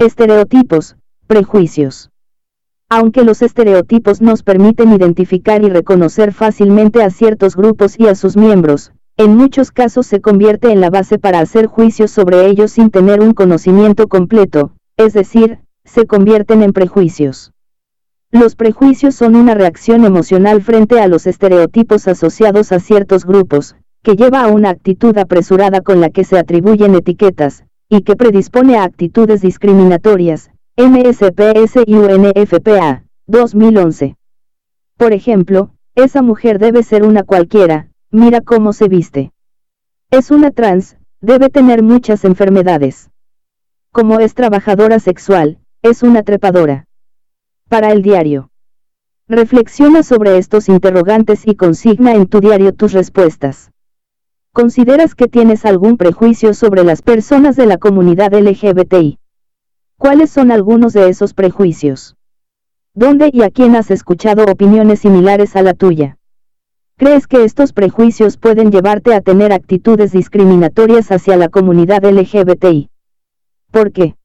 Estereotipos, prejuicios. Aunque los estereotipos nos permiten identificar y reconocer fácilmente a ciertos grupos y a sus miembros, en muchos casos se convierte en la base para hacer juicios sobre ellos sin tener un conocimiento completo, es decir, se convierten en prejuicios. Los prejuicios son una reacción emocional frente a los estereotipos asociados a ciertos grupos, que lleva a una actitud apresurada con la que se atribuyen etiquetas, y que predispone a actitudes discriminatorias. MSPS y UNFPA, 2011. Por ejemplo, esa mujer debe ser una cualquiera, mira cómo se viste. Es una trans, debe tener muchas enfermedades. Como es trabajadora sexual, es una trepadora. Para el diario. Reflexiona sobre estos interrogantes y consigna en tu diario tus respuestas. ¿Consideras que tienes algún prejuicio sobre las personas de la comunidad LGBTI? ¿Cuáles son algunos de esos prejuicios? ¿Dónde y a quién has escuchado opiniones similares a la tuya? ¿Crees que estos prejuicios pueden llevarte a tener actitudes discriminatorias hacia la comunidad LGBTI? ¿Por qué?